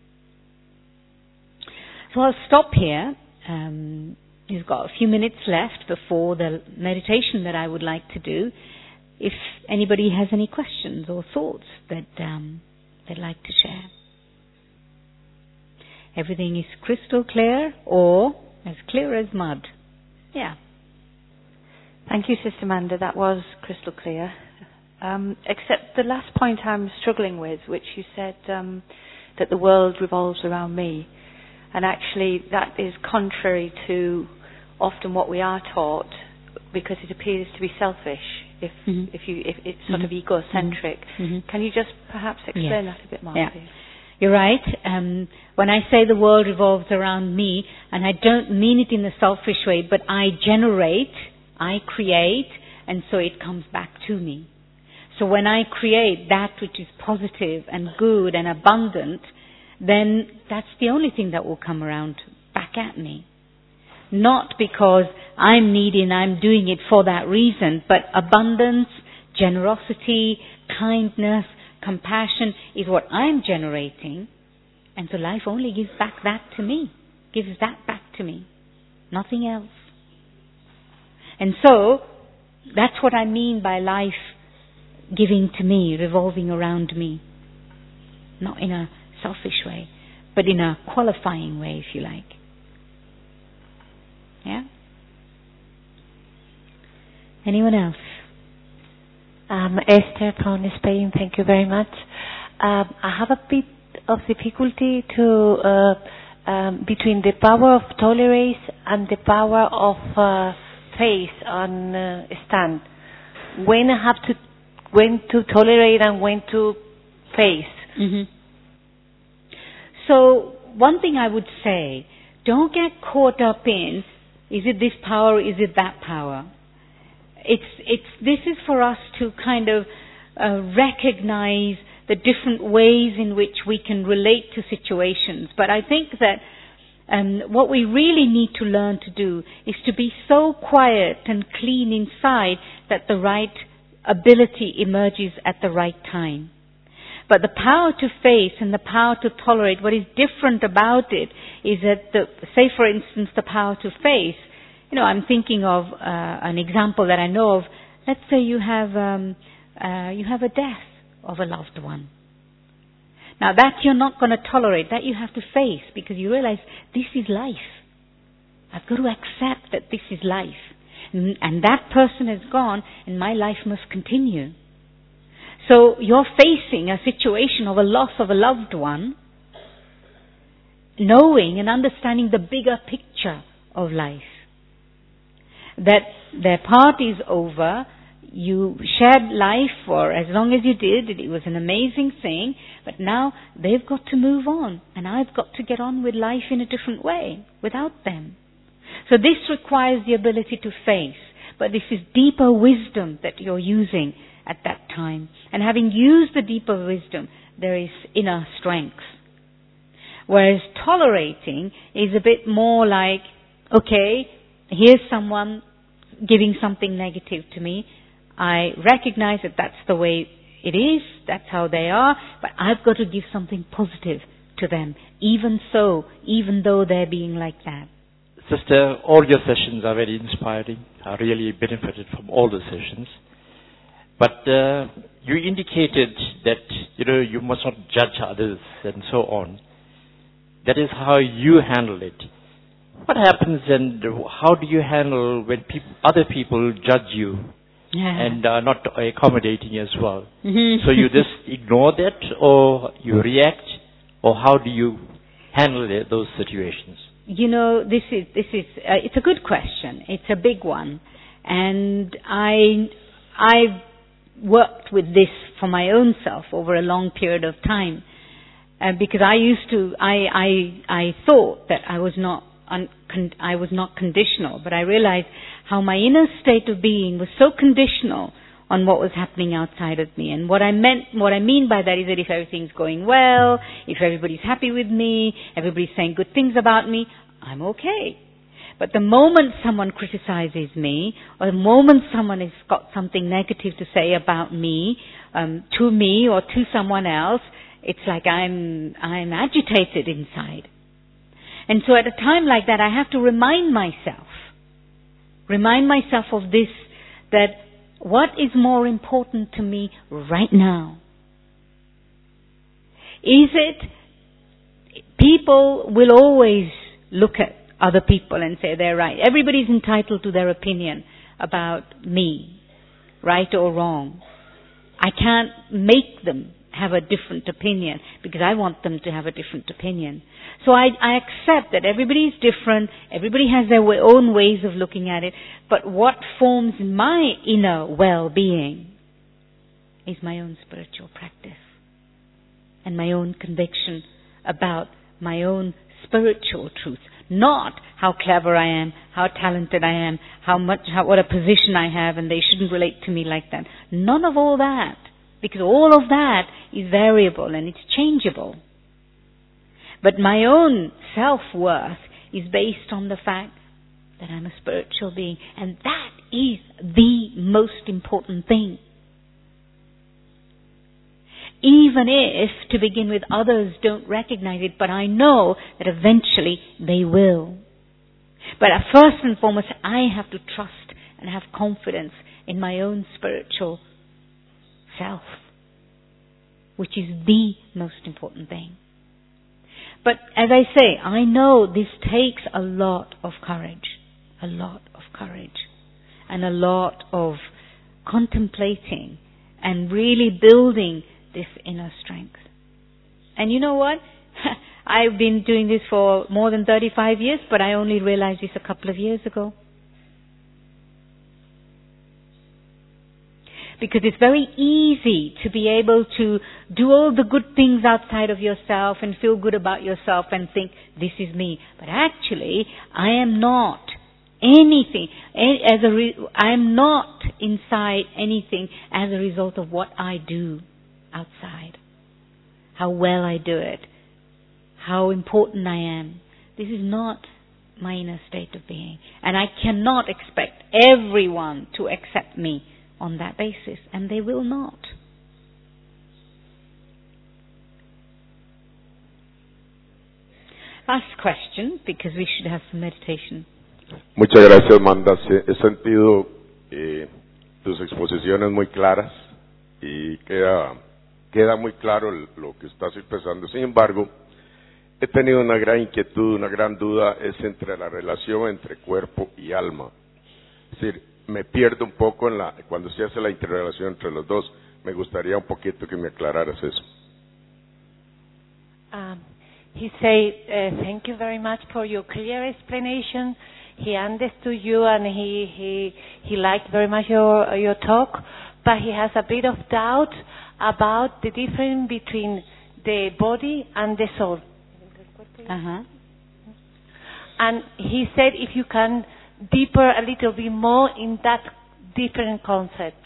So I'll stop here. We've got a few minutes left before the meditation that I would like to do. If anybody has any questions or thoughts that they'd like to share. Everything is crystal clear or as clear as mud. Yeah. Thank you, Sister Manda. That was crystal clear. Except the last point I'm struggling with, which you said that the world revolves around me. And actually that is contrary to often what we are taught, because it appears to be selfish if it's sort of egocentric. Mm-hmm. Can you just perhaps explain that a bit more, please? You're right. When I say the world revolves around me, and I don't mean it in a selfish way, but I generate, I create, and so it comes back to me. So when I create that which is positive and good and abundant, then that's the only thing that will come around back at me. Not because I'm needy and I'm doing it for that reason, but abundance, generosity, kindness, compassion is what I'm generating, and so life only gives back that to me, gives that back to me, nothing else. And so that's what I mean by life giving to me, revolving around me, not in a selfish way, but in a qualifying way, if you like. Yeah? Anyone else? Esther from Spain, thank you very much. I have a bit of difficulty to between the power of tolerance and the power of face on stand. When to tolerate and when to face. Mm-hmm. So one thing I would say, don't get caught up in, is it this power, is it that power? This is for us to kind of recognize the different ways in which we can relate to situations. But I think that what we really need to learn to do is to be so quiet and clean inside that the right ability emerges at the right time. But the power to face and the power to tolerate, what is different about it is that, say for instance, the power to face, I'm thinking of an example that I know of. Let's say you have a death of a loved one. Now that you're not going to tolerate, that you have to face, because you realize this is life. I've got to accept that this is life. And that person is gone, and my life must continue. So you're facing a situation of a loss of a loved one, knowing and understanding the bigger picture of life. That their part is over, you shared life for as long as you did, it was an amazing thing, but now they've got to move on, and I've got to get on with life in a different way, without them. So this requires the ability to face, but this is deeper wisdom that you're using at that time. And having used the deeper wisdom, there is inner strength. Whereas tolerating is a bit more like, okay, here's someone giving something negative to me. I recognize that that's the way it is, that's how they are, but I've got to give something positive to them. Even so, even though they're being like that. Sister, all your sessions are very inspiring. I really benefited from all the sessions. But you indicated that, you must not judge others and so on. That is how you handle it. What happens and how do you handle when other people judge you and are not accommodating as well? So you just ignore that, or you react, or how do you handle those situations? You know, this is it's a good question. It's a big one, and I've worked with this for my own self over a long period of time, because I thought that I was not conditional, but I realized how my inner state of being was so conditional on what was happening outside of me. And what I mean by that is that if everything's going well, if everybody's happy with me, everybody's saying good things about me, I'm okay. But the moment someone criticizes me, or the moment someone has got something negative to say about me, to me or to someone else, it's like I'm agitated inside. And so at a time like that, I have to remind myself of this, that what is more important to me right now? Is it, people will always look at other people and say they're right. Everybody's entitled to their opinion about me, right or wrong. I can't make them have a different opinion because I want them to have a different opinion. So I accept that everybody's different, everybody has their own ways of looking at it, but what forms my inner well-being is my own spiritual practice and my own conviction about my own spiritual truth, not how clever I am, how talented I am, what a position I have and they shouldn't relate to me like that. None of all that, because all of that is variable and it's changeable. But my own self-worth is based on the fact that I'm a spiritual being, and that is the most important thing. Even if, to begin with, others don't recognize it, but I know that eventually they will. But first and foremost, I have to trust and have confidence in my own spiritual self, which is the most important thing. But as I say, I know this takes a lot of courage, and a lot of contemplating and really building this inner strength. And you know what? I've been doing this for more than 35 years, but I only realized this a couple of years ago. Because it's very easy to be able to do all the good things outside of yourself and feel good about yourself and think, this is me. But actually, I am not anything. I am not inside anything as a result of what I do outside. How well I do it. How important I am. This is not my inner state of being. And I cannot expect everyone to accept me on that basis, and they will not. Last question, because we should have some meditation. Muchas gracias, Manda. He sentido tus exposiciones muy claras y queda muy claro lo que estás expresando. Sin embargo, he tenido una gran inquietud, una gran duda, es entre la relación entre cuerpo y alma. Es decir, me pierdo un poco cuando se hace la interrelación entre los dos. Me gustaría un poquito que me aclararas eso. He said, thank you very much for your clear explanation. He understood you and he liked very much your talk, but he has a bit of doubt about the difference between the body and the soul. Uh-huh. And he said if you can deeper a little bit more in that different concepts.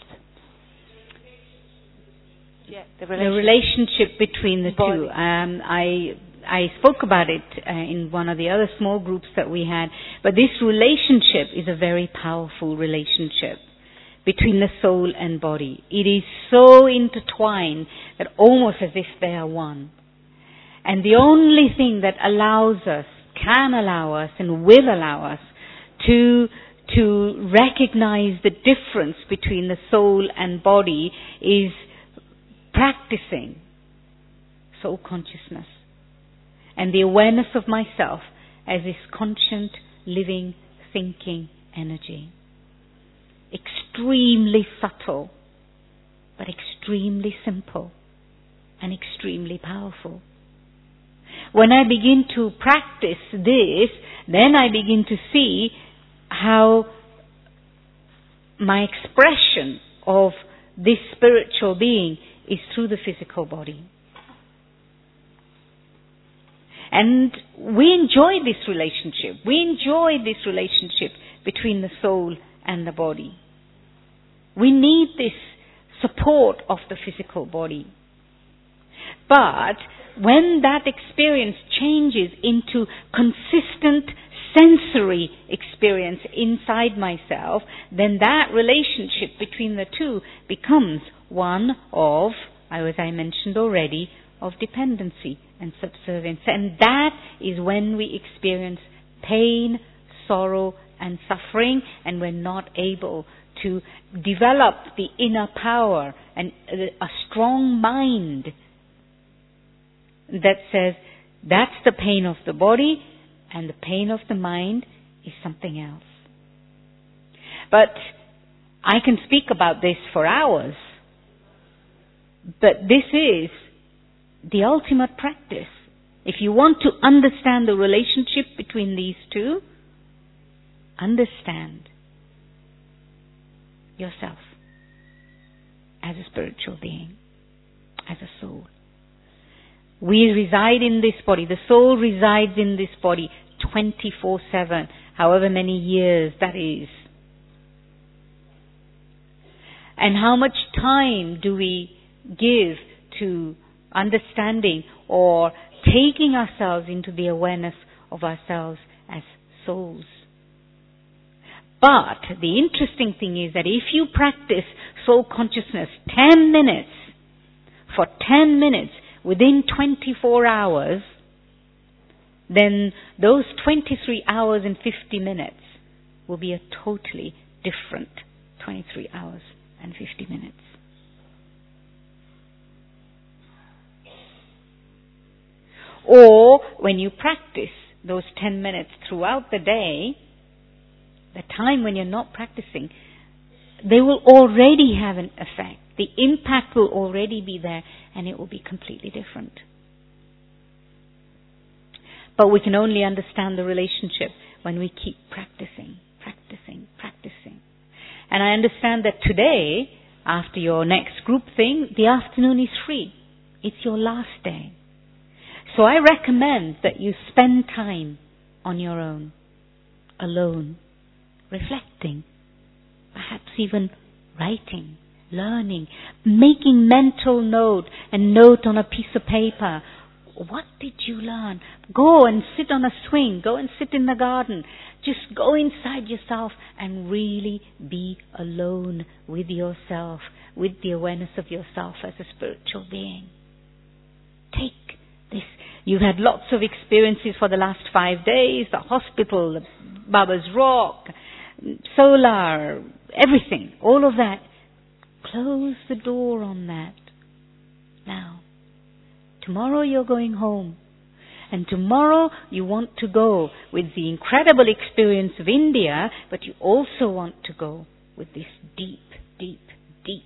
Yeah, the relationship between the body. two. I spoke about it in one of the other small groups that we had, but this relationship is a very powerful relationship between the soul and body. It is so intertwined that almost as if they are one. And the only thing that can allow us and will allow us to recognize the difference between the soul and body is practicing soul consciousness and the awareness of myself as this conscient, living, thinking energy. Extremely subtle, but extremely simple and extremely powerful. when I begin to practice this, then I begin to see how my expression of this spiritual being is through the physical body. And we enjoy this relationship. We enjoy this relationship between the soul and the body. We need this support of the physical body. But when that experience changes into consistent sensory experience inside myself, then that relationship between the two becomes one of, as I mentioned already, of dependency and subservience. And that is when we experience pain, sorrow, and suffering, and we're not able to develop the inner power and a strong mind that says, that's the pain of the body, and the pain of the mind is something else. But I can speak about this for hours. But this is the ultimate practice. If you want to understand the relationship between these two, understand yourself as a spiritual being, as a soul. We reside in this body. The soul resides in this body 24/7, however many years that is. And how much time do we give to understanding or taking ourselves into the awareness of ourselves as souls? But the interesting thing is that if you practice soul consciousness 10 minutes, for 10 minutes, within 24 hours, then those 23 hours and 50 minutes will be a totally different 23 hours and 50 minutes. Or when you practice those 10 minutes throughout the day, the time when you're not practicing, they will already have an effect. The impact will already be there, and it will be completely different. But we can only understand the relationship when we keep practicing. And I understand that today, after your next group thing, the afternoon is free. It's your last day. So I recommend that you spend time on your own, alone, reflecting, perhaps even writing, learning, making mental note on a piece of paper. What did you learn? Go and sit on a swing. Go and sit in the garden. Just go inside yourself and really be alone with yourself, with the awareness of yourself as a spiritual being. Take this. You've had lots of experiences for the last 5 days, the hospital, the Baba's Rock, solar, everything, all of that. Close the door on that. Now, tomorrow you're going home. And tomorrow you want to go with the incredible experience of India, but you also want to go with this deep, deep, deep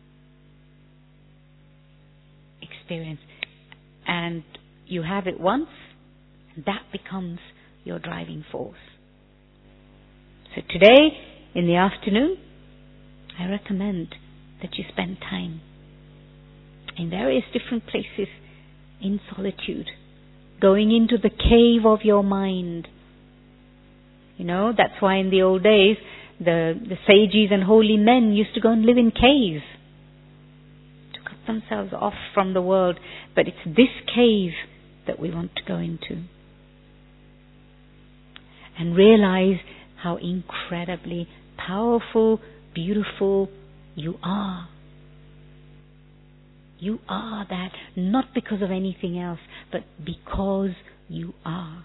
experience. And you have it once, and that becomes your driving force. So today, in the afternoon, I recommend that you spend time in various different places in solitude, going into the cave of your mind. You know, that's why in the old days, the sages and holy men used to go and live in caves to cut themselves off from the world. But it's this cave that we want to go into and realize how incredibly powerful, beautiful you are. You are that, not because of anything else, but because you are.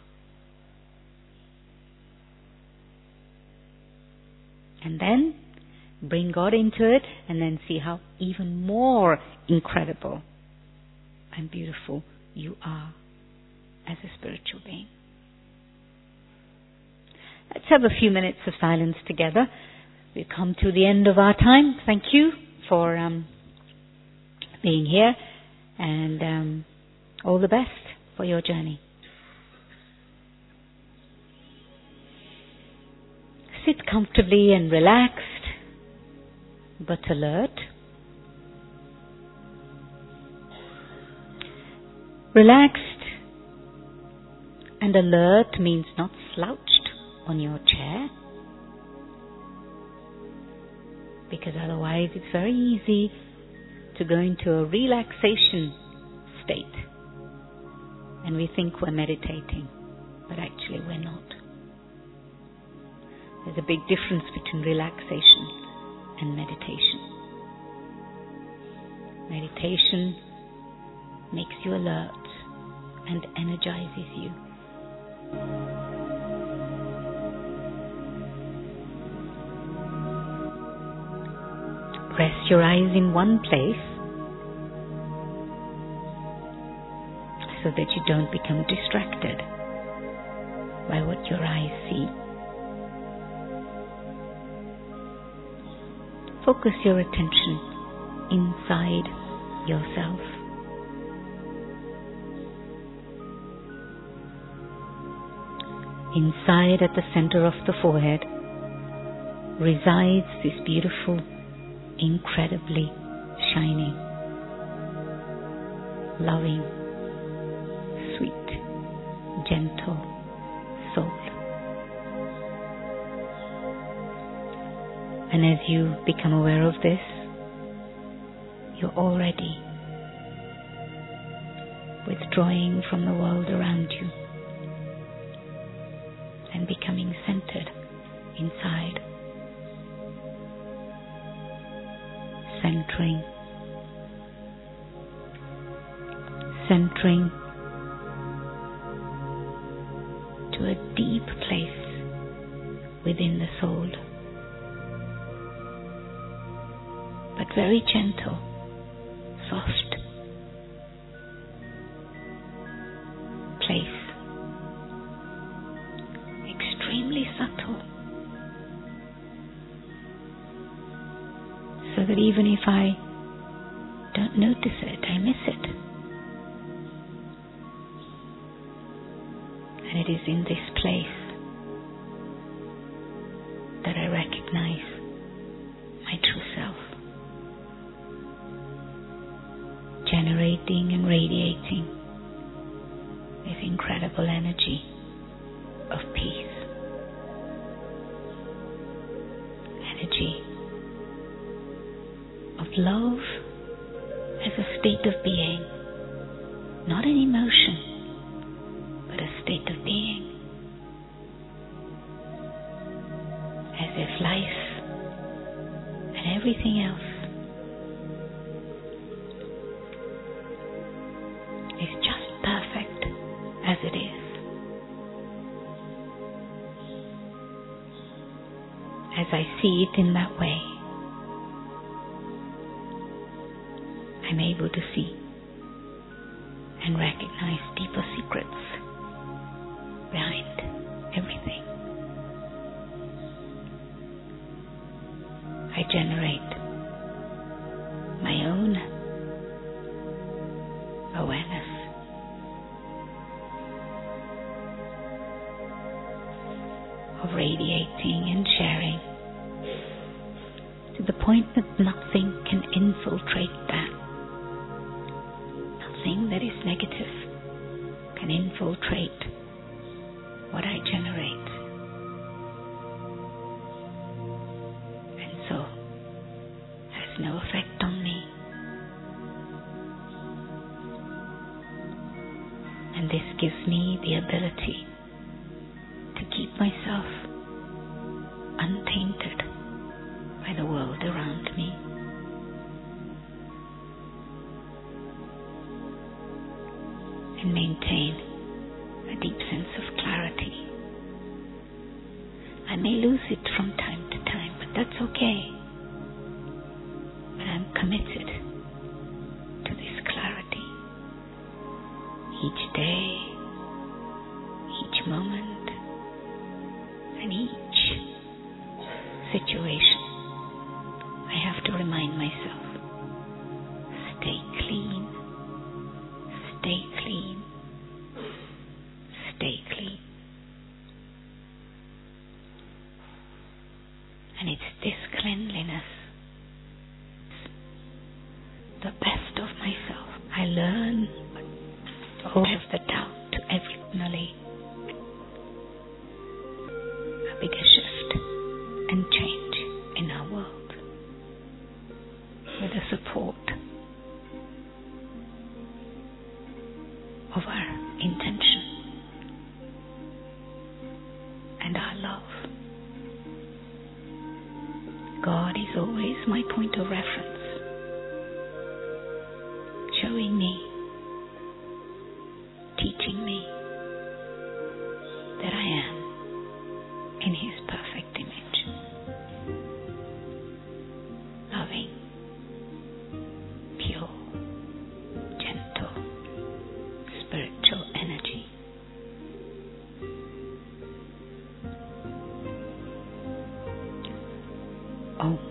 And then bring God into it, and then see how even more incredible and beautiful you are as a spiritual being. Let's have a few minutes of silence together. We've come to the end of our time. Thank you for being here, and all the best for your journey. comfortably and relaxed, but alert. Relaxed and alert means not slouched on your chair, because otherwise it's very easy to go into a relaxation state and we think we're meditating, but actually we're not. There's a big difference between relaxation and meditation. Meditation makes you alert and energizes you. Rest your eyes in one place so that you don't become distracted by what your eyes see. Focus your attention inside yourself. Inside, at the center of the forehead, resides this beautiful, incredibly shining, loving, sweet, gentle soul. And as you become aware of this, you're already withdrawing from the world around you and becoming centered inside. Centering to a deep place within the soul, but very gentle, soft place, extremely subtle, so that even if I don't notice it, I miss it. And it is in this place that I recognize my true self, generating and radiating this incredible energy of peace, energy of love as a state of being, not an emotion, but a state of being, as if life and everything else is just perfect as it is. As I see it in that way, I'm able to see and recognize deeper secrets behind everything. I generate my own awareness of radiating and sharing to the point that nothing can infiltrate that. Nothing that is negative can infiltrate what I generate. And so has no effect on me. And this gives me the ability to keep myself untainted by the world around me. And maintain a deep sense of clarity. I may lose it from time to time, but that's okay. But I'm committed to this clarity. Each day, each moment, and each situation, I have to remind myself, stay clean, stay clean, stay clean. is my point of reference, showing me, teaching me that I am in His perfect image. Loving, pure, gentle, spiritual energy. Om.